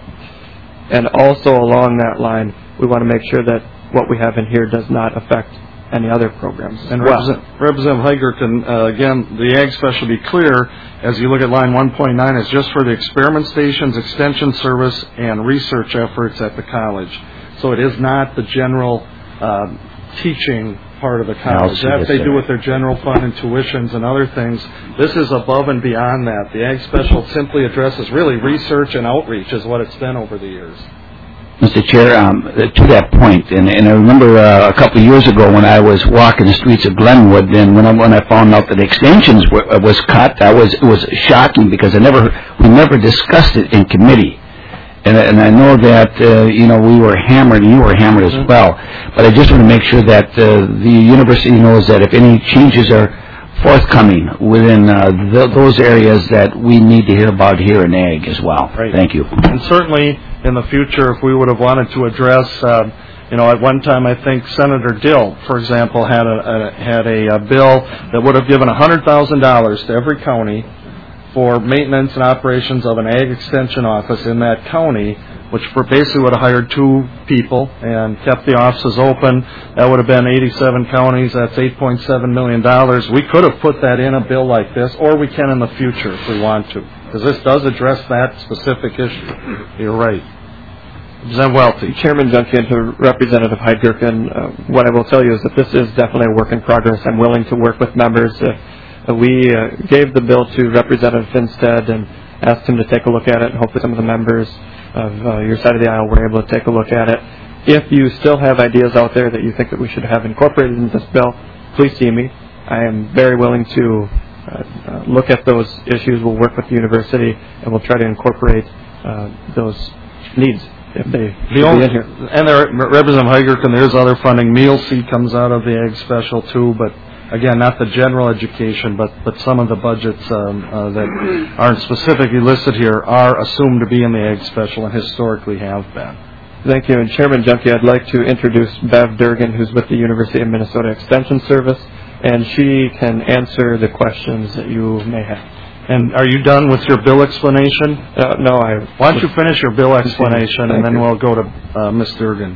And also along that line, we want to make sure that what we have in here does not affect any other programs. And well. Representative, Representative Hygurkin, uh, again, the Ag Special, be clear, as you look at line one point nine, is just for the experiment stations, extension service, and research efforts at the college. So it is not the general uh, teaching part of the college. That they do with their general fund and tuitions and other things. This is above and beyond that. The Ag Special simply addresses really research and outreach is what it's been over the years. Mister Chair, um, to that point, and, and I remember uh, a couple of years ago when I was walking the streets of Glenwood, and when I, when I found out that extensions were, was cut, I was it was shocking because I never we never discussed it in committee, and, and I know that uh, you know we were hammered, and you were hammered as well. But I just want to make sure that uh, the university knows that if any changes are forthcoming within uh, th- those areas, that we need to hear about here in Ag as well. Right. Thank you. And certainly, in the future, if we would have wanted to address, uh, you know, at one time I think Senator Dill, for example, had a, a had a, a bill that would have given one hundred thousand dollars to every county for maintenance and operations of an ag extension office in that county, which for basically would have hired two people and kept the offices open. That would have been eighty-seven counties. That's eight point seven million dollars. We could have put that in a bill like this, or we can in the future if we want to, because this does address that specific issue. You're right. Representative Welty. Chairman Junkie, and to Representative Hygurkin, uh, what I will tell you is that this is definitely a work in progress. I'm willing to work with members. Uh, uh, we uh, gave the bill to Representative Finstead and asked him to take a look at it, and hopefully some of the members of uh, your side of the aisle were able to take a look at it. If you still have ideas out there that you think that we should have incorporated in this bill, please see me. I am very willing to uh, uh, look at those issues. We'll work with the university, and we'll try to incorporate uh, those needs if they the only, be in here. And there, Representative Hygurkin, there's other funding. Meal C comes out of the Ag Special too, but again, not the general education, but, but some of the budgets um, uh, that aren't specifically listed here are assumed to be in the Ag Special and historically have been. Thank you. And Chairman Junkie, I'd like to introduce Bev Durgan, who's with the University of Minnesota Extension Service, and she can answer the questions that you may have. And are you done with your bill explanation? Uh, no, I... Why don't you finish your bill explanation, and then we'll go to uh, Miz Durgan.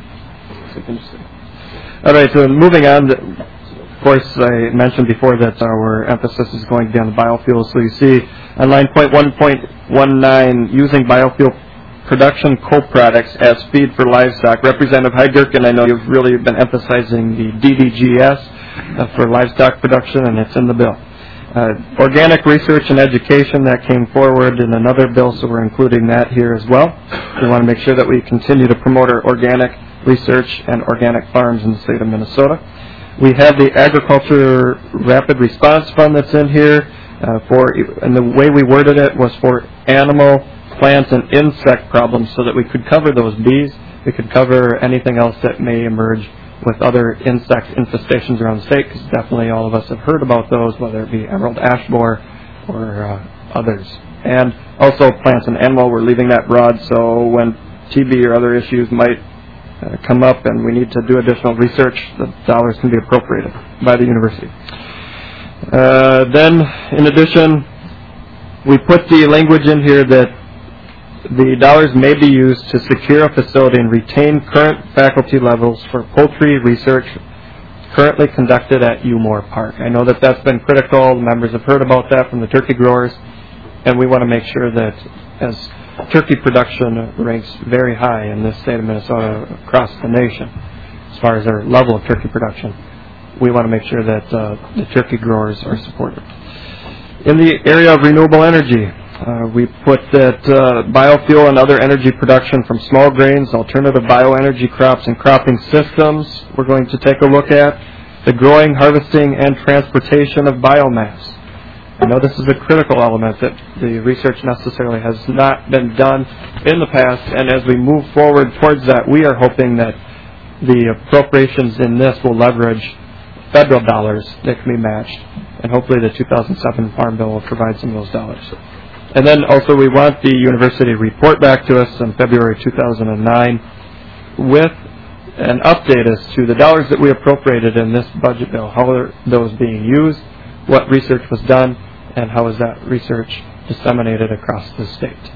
All right, so moving on, of course, I mentioned before that our emphasis is going to be on the biofuels. So you see on line point one point one nine, using biofuel production co-products as feed for livestock. Representative Hygurkin, I know you've really been emphasizing the D D G S uh, for livestock production, and it's in the bill. Uh, organic research and education, that came forward in another bill, so we're including that here as well. We want to make sure that we continue to promote our organic research and organic farms in the state of Minnesota. We have the Agriculture Rapid Response Fund that's in here, uh, for, and the way we worded it was for animal, plant, and insect problems, so that we could cover those bees, we could cover anything else that may emerge with other insect infestations around the state, because definitely all of us have heard about those, whether it be emerald ash borer or uh, others. And also plants and animal, we're leaving that broad, so when T B or other issues might uh, come up and we need to do additional research, the dollars can be appropriated by the university. Uh, then, in addition, we put the language in here that the dollars may be used to secure a facility and retain current faculty levels for poultry research currently conducted at Umore Park. I know that that's been critical. The members have heard about that from the turkey growers, and we want to make sure that as turkey production ranks very high in this state of Minnesota across the nation as far as our level of turkey production, we want to make sure that uh, the turkey growers are supported. In the area of renewable energy, uh, we put that uh, biofuel and other energy production from small grains, alternative bioenergy crops, and cropping systems we're going to take a look at. The growing, harvesting, and transportation of biomass. I know this is a critical element that the research necessarily has not been done in the past, and as we move forward towards that, we are hoping that the appropriations in this will leverage federal dollars that can be matched, and hopefully the two thousand seven Farm Bill will provide some of those dollars. And then also we want the university to report back to us in February two thousand nine with an update as to the dollars that we appropriated in this budget bill, how are those being used, what research was done, and how is that research disseminated across the state.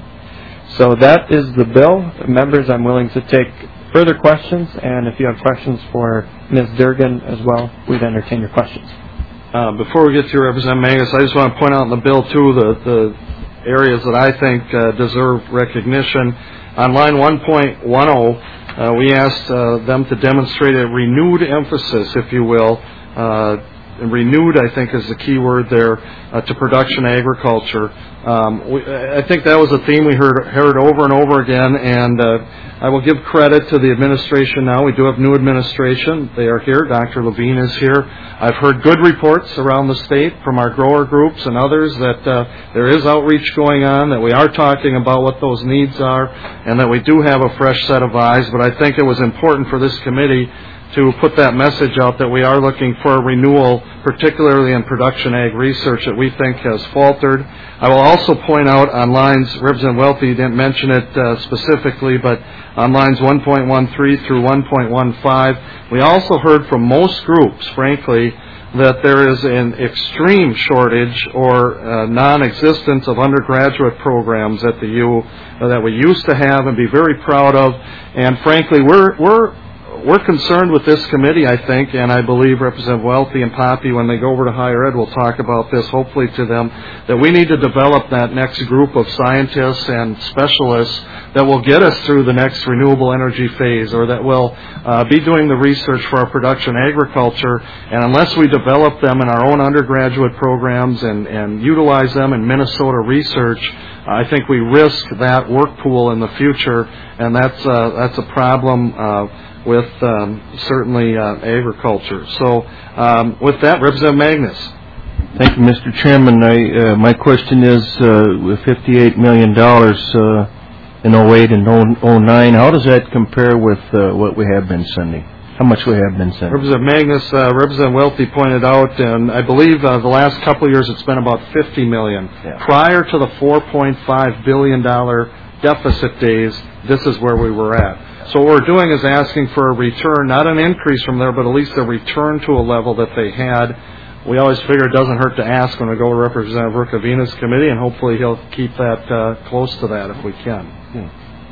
So that is the bill. Members, I'm willing to take further questions, and if you have questions for Miz Durgan as well, we'd entertain your questions. Uh, before we get to Representative Magnus, I just want to point out in the bill, too, the, the areas that I think uh, deserve recognition. On line one point ten, uh, we asked uh, them to demonstrate a renewed emphasis, if you will, uh, and renewed, I think, is the key word there, uh, to production agriculture. Um, we, I think that was a theme we heard, heard over and over again, and uh, I will give credit to the administration now. We do have new administration. They are here. Doctor Levine is here. I've heard good reports around the state from our grower groups and others that uh, there is outreach going on, that we are talking about what those needs are, and that we do have a fresh set of eyes. But I think it was important for this committee to put that message out that we are looking for a renewal, particularly in production ag research that we think has faltered. I will also point out on lines, Representative Welty didn't mention it uh, specifically, but on lines one point one three through one point one five, we also heard from most groups, frankly, that there is an extreme shortage or uh, non-existence of undergraduate programs at the U uh, that we used to have and be very proud of. And frankly, we're we're We're concerned with this committee, I think, and I believe Representative Welty and Poppy, when they go over to higher ed, will talk about this, hopefully to them, that we need to develop that next group of scientists and specialists that will get us through the next renewable energy phase, or that will uh, be doing the research for our production agriculture. And unless we develop them in our own undergraduate programs and, and utilize them in Minnesota research, I think we risk that work pool in the future, and that's uh, that's a problem uh, with um, certainly uh, agriculture. So um, with that, Representative Magnus. Thank you, Mister Chairman. I, uh, my question is, uh, with fifty-eight million dollars uh, in oh eight and oh nine, how does that compare with uh, what we have been sending? How much we have been sending? Representative Magnus, uh, Representative Welty pointed out, and I believe uh, the last couple of years it's been about fifty million dollars. Yeah. Prior to the four point five billion dollars deficit days, this is where we were at. So what we're doing is asking for a return, not an increase from there, but at least a return to a level that they had. We always figure it doesn't hurt to ask when we go to Representative Rukavina's committee, and hopefully he'll keep that uh, close to that if we can. Yeah.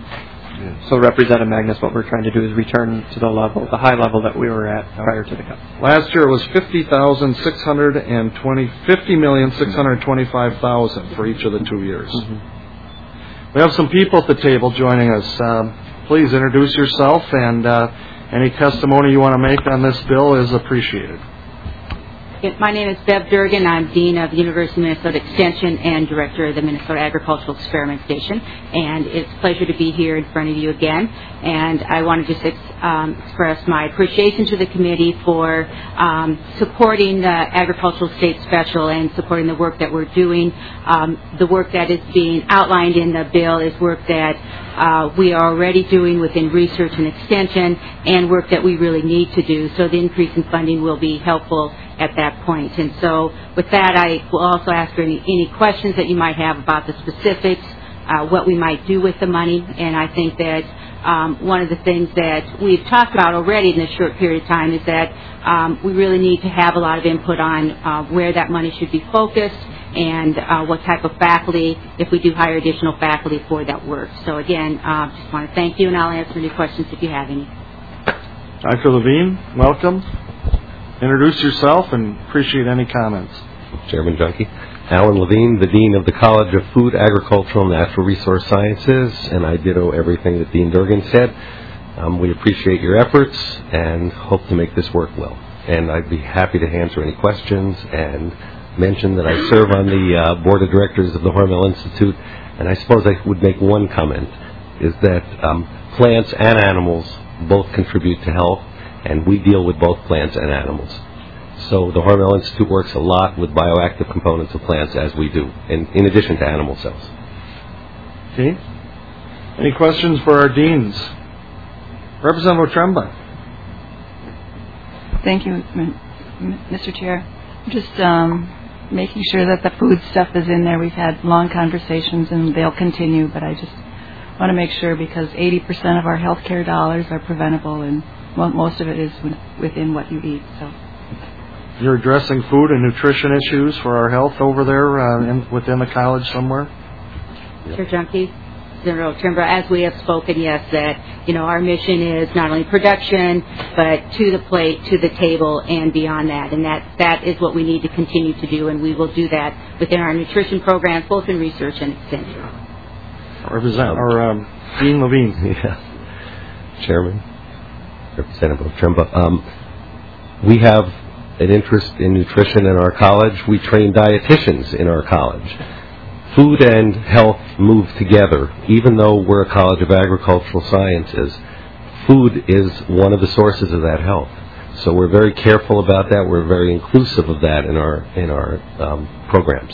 Yeah. So Representative Magnus, what we're trying to do is return to the level, the high level that we were at prior to the cut. Last year it was fifty thousand six hundred and twenty, fifty million six hundred twenty-five thousand for each of the two years. Mm-hmm. We have some people at the table joining us. Um, Please introduce yourself, and uh, any testimony you want to make on this bill is appreciated. My name is Bev Durgan. I'm Dean of University of Minnesota Extension and Director of the Minnesota Agricultural Experiment Station. And it's a pleasure to be here in front of you again. And I want to just ex- um, express my appreciation to the committee for um, supporting the Agricultural State Special and supporting the work that we're doing. Um, the work that is being outlined in the bill is work that uh, we are already doing within research and extension and work that we really need to do. So the increase in funding will be helpful at that point. And so with that, I will also ask for any, any questions that you might have about the specifics, uh, what we might do with the money. And I think that um, one of the things that we've talked about already in this short period of time is that um, we really need to have a lot of input on uh, where that money should be focused and uh, what type of faculty, if we do hire additional faculty for that work. So again, uh, just want to thank you, and I'll answer any questions if you have any. Doctor Levine, welcome. Introduce yourself and appreciate any comments. Chairman Junkie. Alan Levine, the Dean of the College of Food, Agricultural, and Natural Resource Sciences, and I ditto everything that Dean Durgan said. Um, we appreciate your efforts and hope to make this work well. And I'd be happy to answer any questions and mention that I serve on the uh, Board of Directors of the Hormel Institute, and I suppose I would make one comment, is that um, plants and animals both contribute to health, and we deal with both plants and animals. So the Hormel Institute works a lot with bioactive components of plants, as we do, in, in addition to animal cells. Okay. Any questions for our deans? Representative Tremba. Thank you, Mister Chair. Just um, making sure that the food stuff is in there. We've had long conversations, and they'll continue, but I just want to make sure, because eighty percent of our health care dollars are preventable, and well, most of it is within what you eat. So, you're addressing food and nutrition issues for our health over there uh, in, within the college somewhere? Chair Junkie, General Trimber, as we have spoken, yes, that you know our mission is not only production, but to the plate, to the table, and beyond that, and that that is what we need to continue to do, and we will do that within our nutrition programs, both in research and extension. Represent or um, Dean Levine. Yeah. Chairman, Representative Tremba. Um, we have an interest in nutrition in our college. We train dietitians in our college. Food and health move together. Even though we're a college of agricultural sciences, food is one of the sources of that health. So we're very careful about that. We're very inclusive of that in our in our um, programs.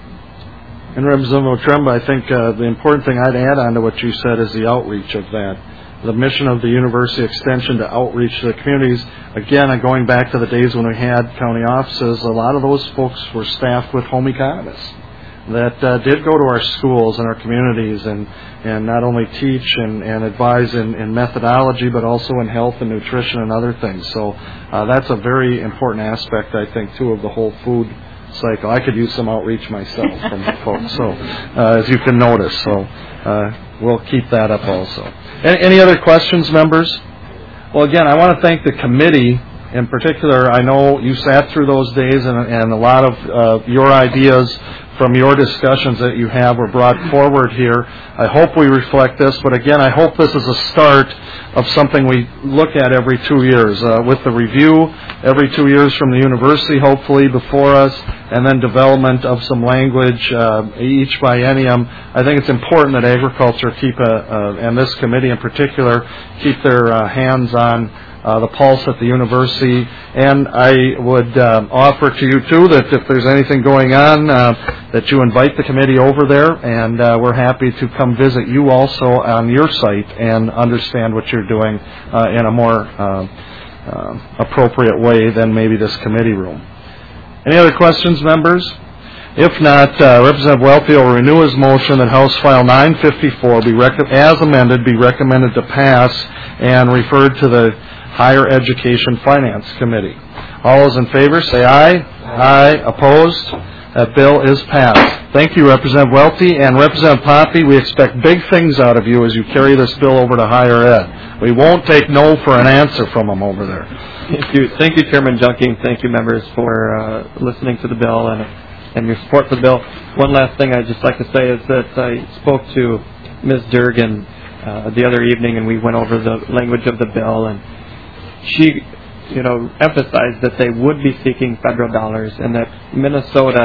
And Representative Tremba, I think uh, the important thing I'd add on to what you said is the outreach of that. The mission of the University Extension to outreach to the communities. Again, going back to the days when we had county offices, a lot of those folks were staffed with home economists that uh, did go to our schools and our communities and, and not only teach and, and advise in, in methodology, but also in health and nutrition and other things. So uh, that's a very important aspect, I think, too, of the whole food cycle. I could use some outreach myself from the folks, so uh, as you can notice. So uh, we'll keep that up also. Any, any other questions, members? Well, again, I want to thank the committee in particular. I know you sat through those days, and, and a lot of uh, your ideas from your discussions that you have were brought forward here. I hope we reflect this, but again, I hope this is a start of something we look at every two years, uh, with the review every two years from the university, hopefully, before us, and then development of some language uh, each biennium. I think it's important that agriculture keep, a, uh, and this committee in particular, keep their uh, hands on Uh, the pulse at the university, and I would uh, offer to you too that if there's anything going on, uh, that you invite the committee over there, and uh, we're happy to come visit you also on your site and understand what you're doing uh, in a more uh, uh, appropriate way than maybe this committee room. Any other questions, members? If not, uh, Representative Welty will renew his motion that House File nine fifty-four be rec- as amended be recommended to pass and referred to the Higher Education Finance Committee. All those in favor say aye. Aye. Opposed? That bill is passed. Thank you, Representative Welty. And Representative Poppy, we expect big things out of you as you carry this bill over to higher ed. We won't take no for an answer from them over there. Thank you, Thank you, Chairman Junking. Thank you, members, for uh, listening to the bill and, and your support for the bill. One last thing I'd just like to say is that I spoke to Miz Durgan uh, the other evening, and we went over the language of the bill, and she, you know, emphasized that they would be seeking federal dollars and that Minnesota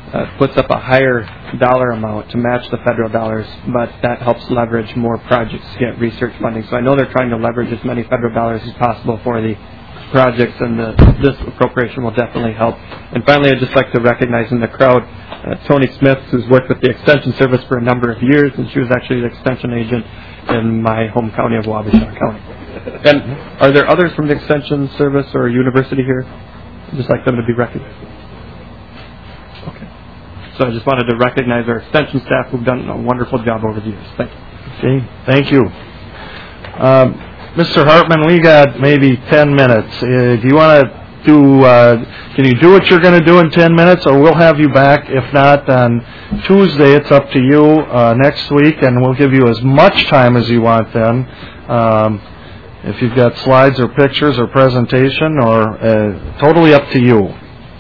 uh, puts up a higher dollar amount to match the federal dollars, but that helps leverage more projects to get research funding. So I know they're trying to leverage as many federal dollars as possible for the projects, and the, this appropriation will definitely help. And finally, I'd just like to recognize in the crowd uh, Tony Smith, who's worked with the Extension Service for a number of years, and she was actually the Extension agent in my home county of Wabasha County. And are there others from the Extension Service or university here? I'd just like them to be recognized. Okay. So I just wanted to recognize our Extension staff who've done a wonderful job over the years. Thank you. Okay, thank you. Um, Mister Hartman, we got maybe ten minutes. Uh, do you want to do, uh, can you do what you're going to do in ten minutes, or we'll have you back, if not on Tuesday, it's up to you, uh, next week, and we'll give you as much time as you want then. Um, if you've got slides or pictures or presentation, or uh, totally up to you.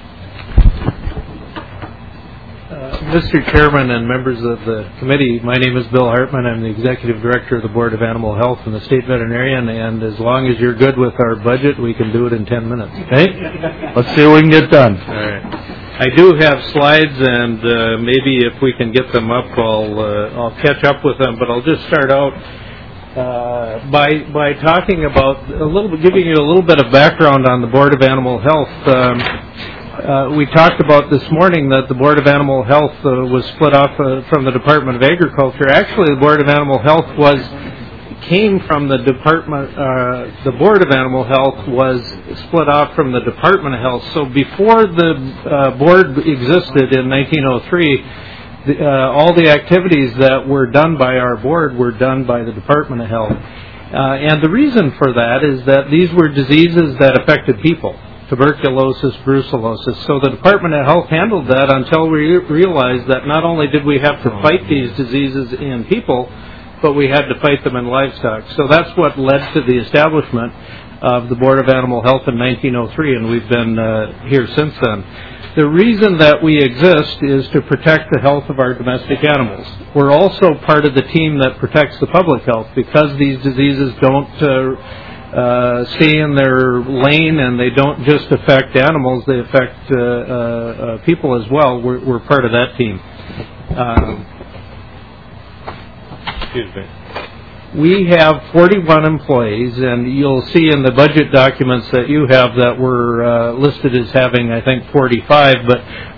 Mister Chairman and members of the committee, my name is Bill Hartman. I'm the Executive Director of the Board of Animal Health and the State Veterinarian, and as long as you're good with our budget, we can do it in ten minutes. Okay? Let's see what we can get done. All right. I do have slides, and uh, maybe if we can get them up, I'll, uh, I'll catch up with them, but I'll just start out uh, by, by talking about a little bit, giving you a little bit of background on the Board of Animal Health. Um, Uh, we talked about this morning that the Board of Animal Health uh, was split off uh, from the Department of Agriculture. Actually, the Board of Animal Health was came from the Department. Uh, the Board of Animal Health was split off from the Department of Health. So before the uh, board existed in nineteen oh three, the, uh, all the activities that were done by our board were done by the Department of Health. Uh, and the reason for that is that these were diseases that affected people. Tuberculosis, brucellosis. So the Department of Health handled that until we realized that not only did we have to fight these diseases in people, but we had to fight them in livestock. So that's what led to the establishment of the Board of Animal Health in nineteen oh three, and we've been uh, here since then. The reason that we exist is to protect the health of our domestic animals. We're also part of the team that protects the public health because these diseases don't uh, Uh, stay in their lane, and they don't just affect animals, they affect uh, uh, uh, people as well. We're, we're part of that team. Um, excuse me. We have forty-one employees, and you'll see in the budget documents that you have that we're uh, listed as having, I think, forty-five, but